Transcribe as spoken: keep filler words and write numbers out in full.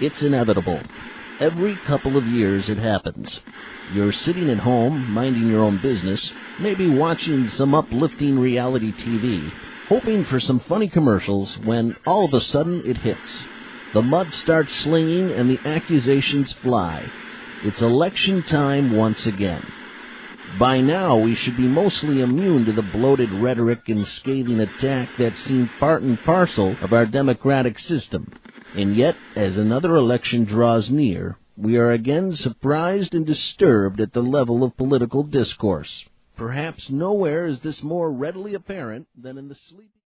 It's inevitable. Every couple of years it happens. You're sitting at home, minding your own business, maybe watching some uplifting reality T V, hoping for some funny commercials when all of a sudden it hits. The mud starts slinging and the accusations fly. It's election time once again. By now, we should be mostly immune to the bloated rhetoric and scathing attack that seem part and parcel of our democratic system. And yet, as another election draws near, we are again surprised and disturbed at the level of political discourse. Perhaps nowhere is this more readily apparent than in the sleepy